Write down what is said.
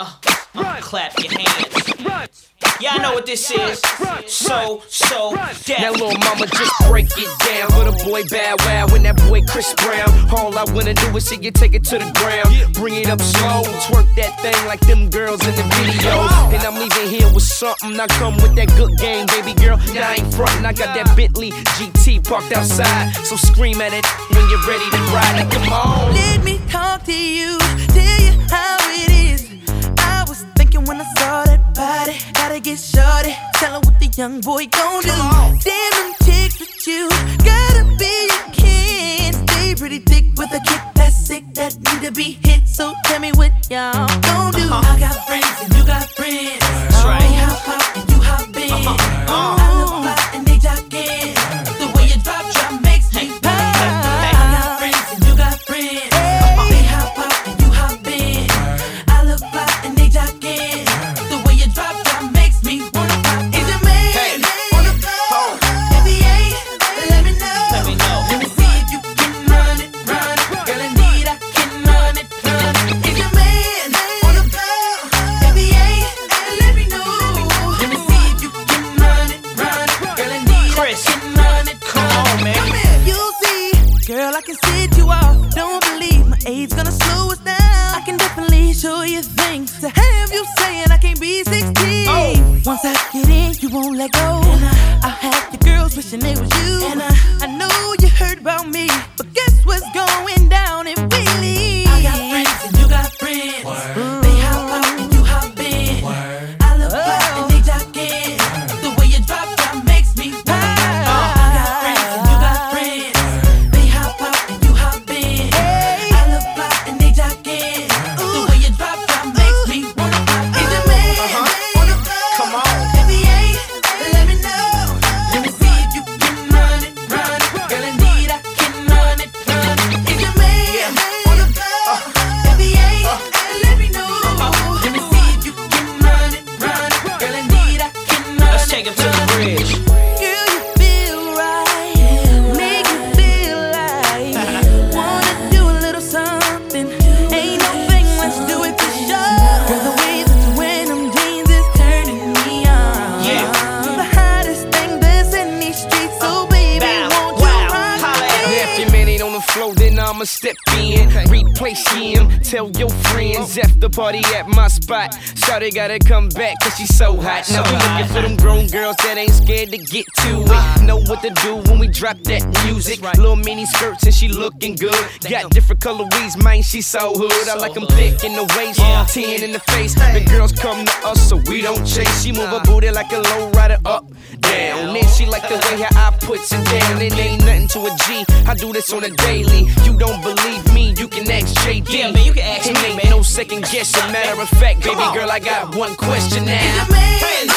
Clap your hands. Y'all know what this is. So deaf. Now little mama just break it down for the boy Bow Wow and that boy Chris Brown. All I wanna do is see you take it to the ground. Bring it up slow, twerk that thing like them girls in the video. And I'm leaving here with something. I come with that good game, baby girl. Now I ain't frontin', I got that Bentley GT parked outside. So scream at it when you're ready to ride. Like, come on. Let me talk to you, tell you how it is. I was thinking when I saw that body, gotta get shorty. Tell her what the young boy gon' do. Damn them chicks with you, gotta be a kid. Stay pretty thick with a kick that's sick, that need to be hit. So tell me what y'all gon' do. I got friends and you got friends. That's right. They hop and you hop in. I look fly and they jogging. The way you drop makes me pop. I got friends and you got friends. They hop and you hop in. I look fly and they jogging. The way you drop makes me wanna pop. Is your man on the floor? NBA, let me know. Let me know. Let me see if you can run it. Girl, indeed I can run it. Is your man on the floor? NBA, let me know. Let me see if you can run it. Girl, indeed Chris, I can run it. come on, man. You'll see, girl, I can set you off. Don't believe my age gonna slow us down. I can definitely show you things to have you saying I can't be 16. Once I get in, you won't let go. And I'll have your girls wishing it was you. And I know you heard about me, but guess what's going down if we leave? I got friends and you got friends. They hop out and you hop in. I look fly and they jock in. The way you drop makes me pop. I got friends and you got friends. They hop out and you hop in. I look fly and they jock in. The way you drop makes me wanna pop. Is your man on the floor? Come on. NBA, let me know. Let me see if you can run it. Girl, indeed I can run it. Is your man on the floor? NBA, let me know. Let me see if you can run it. Girl, indeed I can run it. Let's take him to the bridge. Girl, you feel right, make you feel like wanna do a little something. Ain't no thing, let's do it for sure. Girl, the way that you wear them jeans is turning me on. Yeah. The hottest thing that's in these streets, so baby, Bow won't you Wow, rock holla at me? If your man ain't on the floor, then I'ma step in. Replace him, tell your friends after party at my spot. Shawty gotta come back cause she's so hot. Now we looking for them grown girls that ain't scared to get to it. Know what to do when we drop that music. Little mini skirts and she looking good. Got different colorways, man, she so hood. I like them thick in the waist, 10 in the face. The girls come to us so we don't chase. She move her booty like a low rider up, down. Then she like the way her eye puts it down. It ain't nothing to a G, I do this on a daily. You don't believe me, you can ask JD. Yeah, man, you can ask It me, ain't man. no second guessing. Matter of fact, baby girl, I got one question Is now. your man